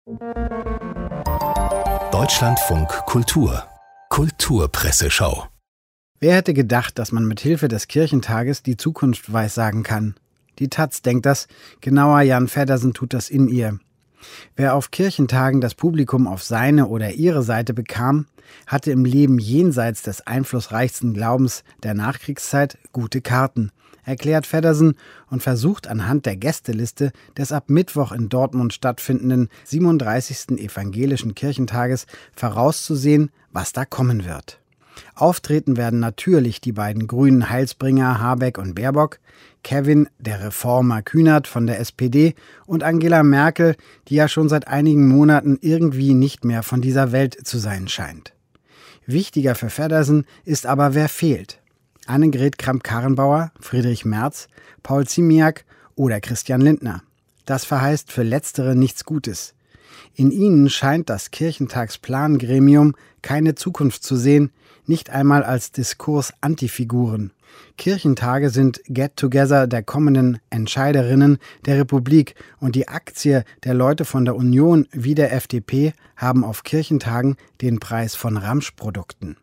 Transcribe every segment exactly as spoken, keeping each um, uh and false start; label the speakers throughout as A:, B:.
A: Deutschlandfunk Kultur Kulturpresseschau.
B: Wer hätte gedacht, dass man mit Hilfe des Kirchentages die Zukunft weissagen kann? Die Taz denkt das, genauer Jan Feddersen tut das in ihr. Wer auf Kirchentagen das Publikum auf seine oder ihre Seite bekam, hatte im Leben jenseits des einflussreichsten Glaubens der Nachkriegszeit gute Karten, erklärt Feddersen und versucht anhand der Gästeliste des ab Mittwoch in Dortmund stattfindenden siebenunddreißigsten Evangelischen Kirchentages vorauszusehen, was da kommen wird. Auftreten werden natürlich die beiden grünen Heilsbringer Habeck und Baerbock, Kevin, der Reformer Kühnert von der S P D und Angela Merkel, die ja schon seit einigen Monaten irgendwie nicht mehr von dieser Welt zu sein scheint. Wichtiger für Feddersen ist aber, wer fehlt. Annegret Kramp-Karrenbauer, Friedrich Merz, Paul Ziemiak oder Christian Lindner. Das verheißt für Letztere nichts Gutes. In ihnen scheint das Kirchentagsplangremium keine Zukunft zu sehen, nicht einmal als Diskurs-Antifiguren. Kirchentage sind Get-Together der kommenden Entscheiderinnen der Republik und die Aktie der Leute von der Union wie der F D P haben auf Kirchentagen den Preis von Ramschprodukten.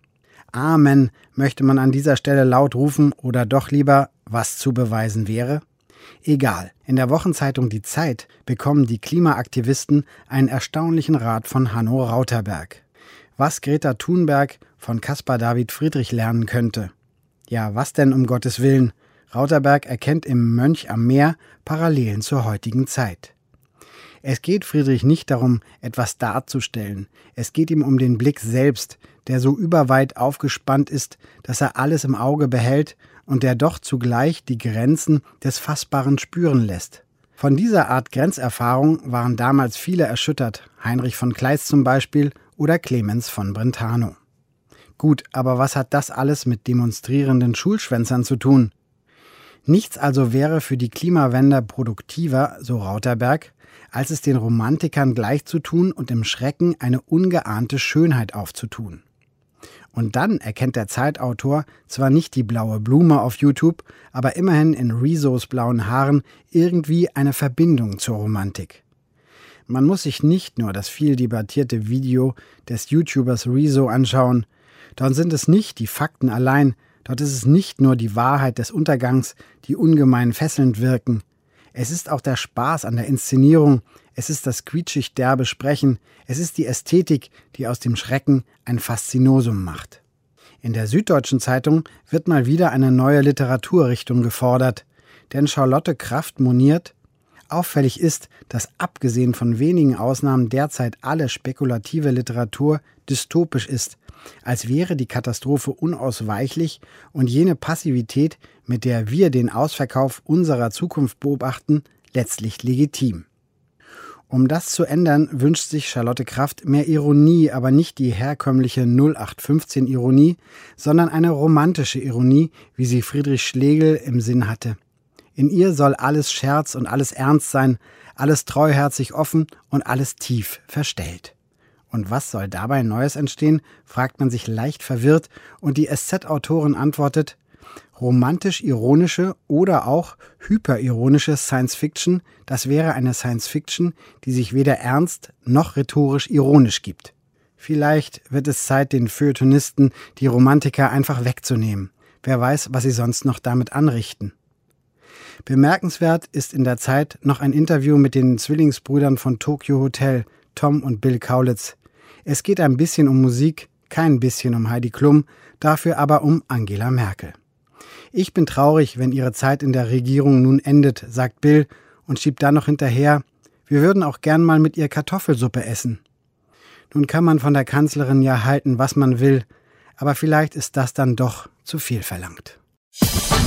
B: Amen, möchte man an dieser Stelle laut rufen oder doch lieber, was zu beweisen wäre? Egal, in der Wochenzeitung Die Zeit bekommen die Klimaaktivisten einen erstaunlichen Rat von Hanno Rauterberg. Was Greta Thunberg von Caspar David Friedrich lernen könnte. Ja, was denn um Gottes Willen? Rauterberg erkennt im Mönch am Meer Parallelen zur heutigen Zeit. Es geht Friedrich nicht darum, etwas darzustellen. Es geht ihm um den Blick selbst, der so überweit aufgespannt ist, dass er alles im Auge behält und der doch zugleich die Grenzen des Fassbaren spüren lässt. Von dieser Art Grenzerfahrung waren damals viele erschüttert, Heinrich von Kleist zum Beispiel oder Clemens von Brentano. Gut, aber was hat das alles mit demonstrierenden Schulschwänzern zu tun? Nichts also wäre für die Klimawende produktiver, so Rauterberg, als es den Romantikern gleichzutun und im Schrecken eine ungeahnte Schönheit aufzutun. Und dann erkennt der Zeitautor zwar nicht die blaue Blume auf YouTube, aber immerhin in Rezos blauen Haaren irgendwie eine Verbindung zur Romantik. Man muss sich nicht nur das viel debattierte Video des YouTubers Rezo anschauen. Dort sind es nicht die Fakten allein, dort ist es nicht nur die Wahrheit des Untergangs, die ungemein fesselnd wirken. Es ist auch der Spaß an der Inszenierung, es ist das quietschig derbe Sprechen, es ist die Ästhetik, die aus dem Schrecken ein Faszinosum macht. In der Süddeutschen Zeitung wird mal wieder eine neue Literaturrichtung gefordert, denn Charlotte Kraft moniert: Auffällig ist, dass abgesehen von wenigen Ausnahmen derzeit alle spekulative Literatur dystopisch ist, als wäre die Katastrophe unausweichlich und jene Passivität, mit der wir den Ausverkauf unserer Zukunft beobachten, letztlich legitim. Um das zu ändern, wünscht sich Charlotte Kraft mehr Ironie, aber nicht die herkömmliche null acht fünfzehn Ironie, sondern eine romantische Ironie, wie sie Friedrich Schlegel im Sinn hatte. In ihr soll alles Scherz und alles Ernst sein, alles treuherzig offen und alles tief verstellt. Und was soll dabei Neues entstehen, fragt man sich leicht verwirrt und die S Z-Autorin antwortet: romantisch-ironische oder auch hyperironische Science-Fiction, das wäre eine Science-Fiction, die sich weder ernst noch rhetorisch ironisch gibt. Vielleicht wird es Zeit, den Feuilletonisten die Romantiker einfach wegzunehmen. Wer weiß, was sie sonst noch damit anrichten. Bemerkenswert ist in der Zeit noch ein Interview mit den Zwillingsbrüdern von Tokyo Hotel, Tom und Bill Kaulitz. Es geht ein bisschen um Musik, kein bisschen um Heidi Klum, dafür aber um Angela Merkel. Ich bin traurig, wenn ihre Zeit in der Regierung nun endet, sagt Bill und schiebt dann noch hinterher: Wir würden auch gern mal mit ihr Kartoffelsuppe essen. Nun kann man von der Kanzlerin ja halten, was man will, aber vielleicht ist das dann doch zu viel verlangt.